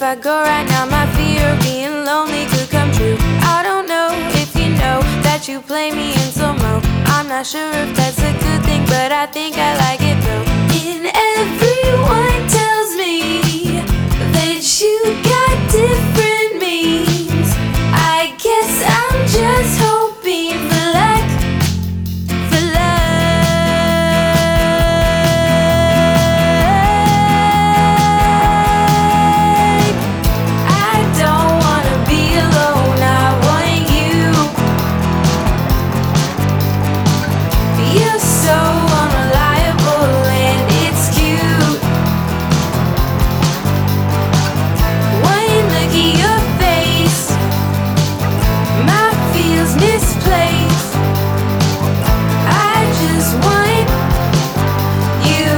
I go right now, my fear of being lonely could come true. I don't know if you know that you play me in slow-mo. I'm not sure if that's a good thing, but I think I like it though. And everyone tells me that you got different means. I guess I'm just hoping for luck, for luck. I don't wanna be alone, I want you. You're so unreliable and it's cute. One look at your face, my feels misplaced. I just want you.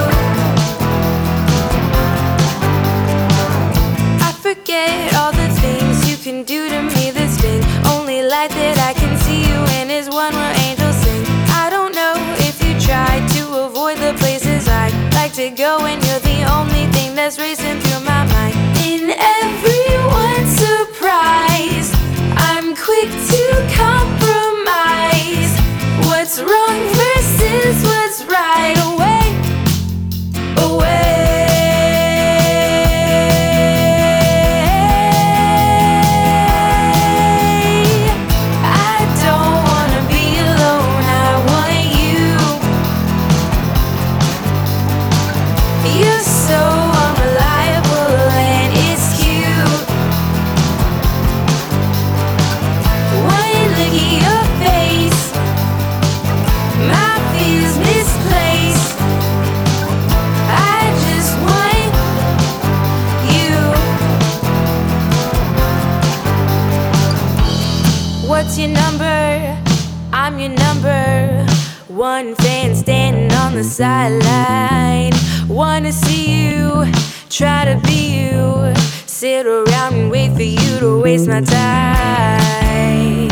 I forget all the things you can do to me that sting. Only light that I can see you in is one where angels sing. I don't know if you tried to avoid the places I like to go, and you're the only thing that's racing through my mind. In everyone's surprise, I'm quick to compromise. What's wrong versus what's right? Away, away. I don't wanna be alone, I want you. You're so unreliable and it's cute. One look at your face, my fears misplaced. I just want you. What's your number? I'm your number one fan standing on the sideline. Wanna see you, try to be you. Sit around and wait for you to waste my time.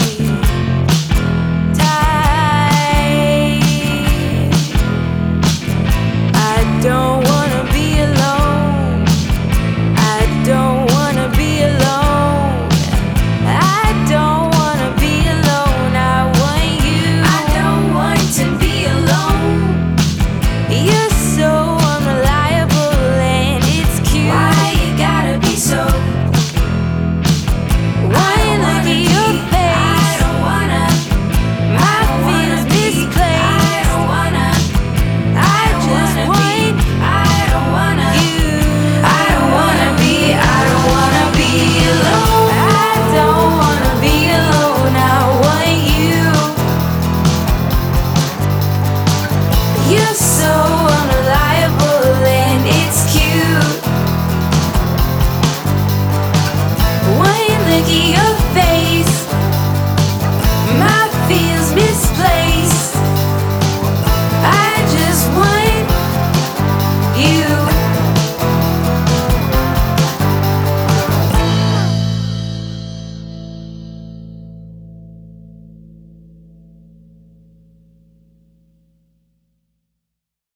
I don't wanna be alone. I don't wanna be alone. I don't wanna be alone. I want you. I don't want to be alone. You're so unreliable and it's cute. Why you gotta be so? One look at your face, I don't wanna. My feels misplaced. I don't wanna. I just want. I don't wanna. You. I don't wanna be. I don't wanna be alone. I don't wanna be alone. I want you. You're so unreliable and it's cute. One look at your